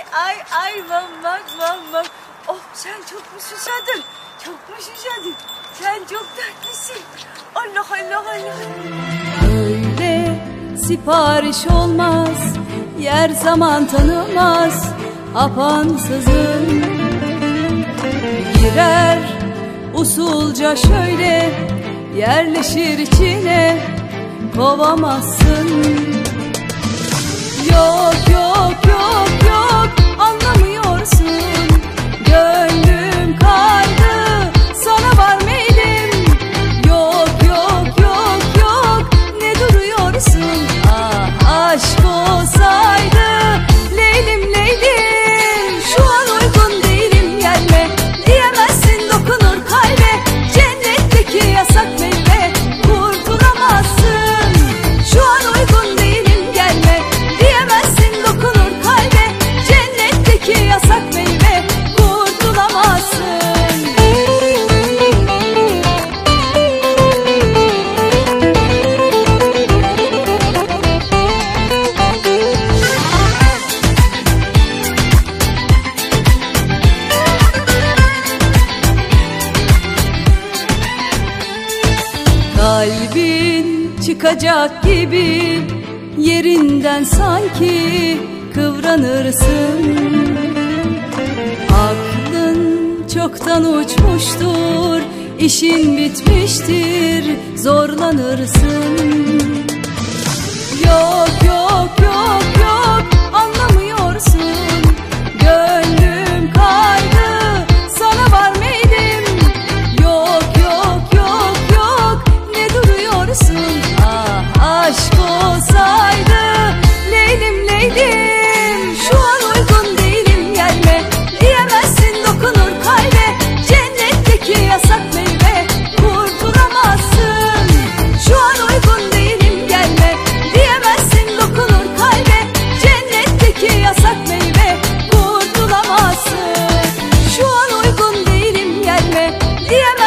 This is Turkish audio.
ay bak. Oh sen çok mu susadın? Çok mu susadın? Sen çok tatlısın. Allah. Öyle sipariş olmaz, yer zaman tanımaz apansızın. Girer usulca şöyle, yerleşir içine, kovamazsın. Yok anlamıyorsun. Gönlüm kaydı, sana var meylim. Yok ne duruyorsun? Ah aşk olsaydı leylim. Şu an uygun değilim, gelme diyemezsin, dokunur kalbe. Cennetteki yasak meyve, kurtulamazsın. Şu an uygun değilim, gelme diyemezsin, dokunur kalbe. Cennetteki yasak meyve, kurtulamazsın. Kalbin çıkacak gibi yerinden sanki kıvranırsın. Aklın çoktan uçmuştur, işin bitmiştir, zorlanırsın. Yok anlamıyorsun. Gönlüm kaydı, sana var meylim. Yok ne duruyorsun? Ah aşk olsaydı leylim. Şu an uygun değilim, gelme diyemezsin, dokunur kalbe. Cennetteki yasak meyve, kurtulamazsın. Şu an uygun değilim, gelme diyemezsin, dokunur kalbe. Cennetteki yasak meyve, kurtulamazsın. Şu an uygun değilim, gelme diyemezsin.